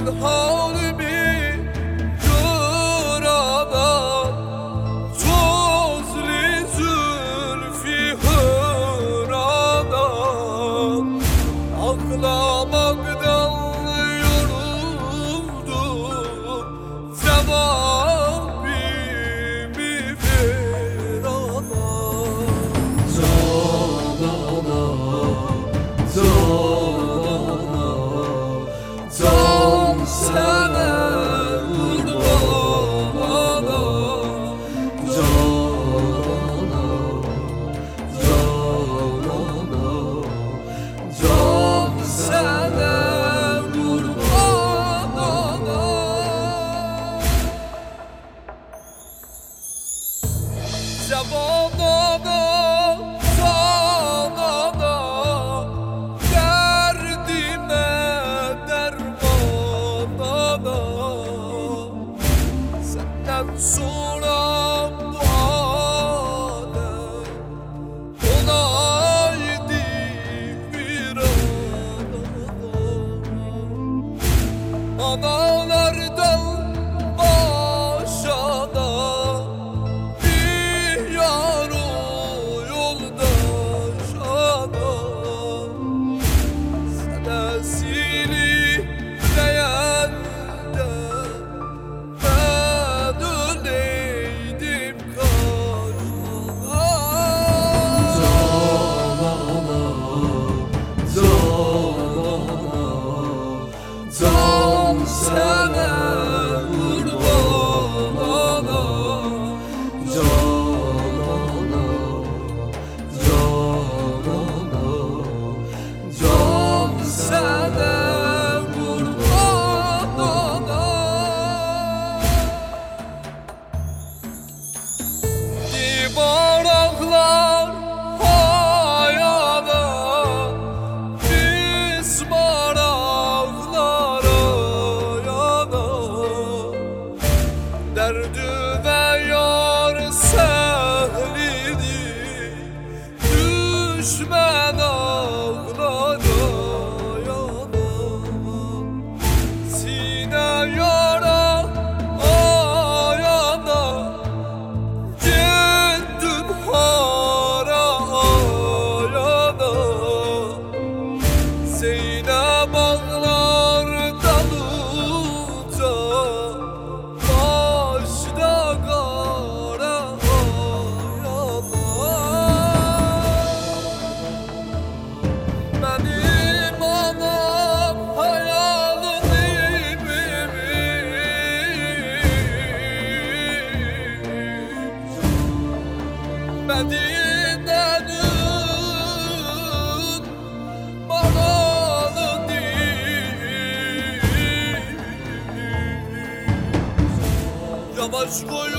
halimi göradan tozli zülfi hıradan ağlamaktan yoruldum cevabimi ver ana. Can sana kurban can sana kurban Cevabına sana da derdime dermana da senden sonra bu alem olaydı virana. Analardan aşağıda bir yar o yoldaş ana. Senasili leyende ben öleydim karşına. Can sana kurban can sana kurban Divaraklar hayana biz maraklara yana derdüme yar sehlidir düşmen ağlara yana sine yara ayana gittim hara ayana Zeynep ağlar dalıca başta kara ayana benim anam hayalım Medine'nin banalı değil. Yavaş koy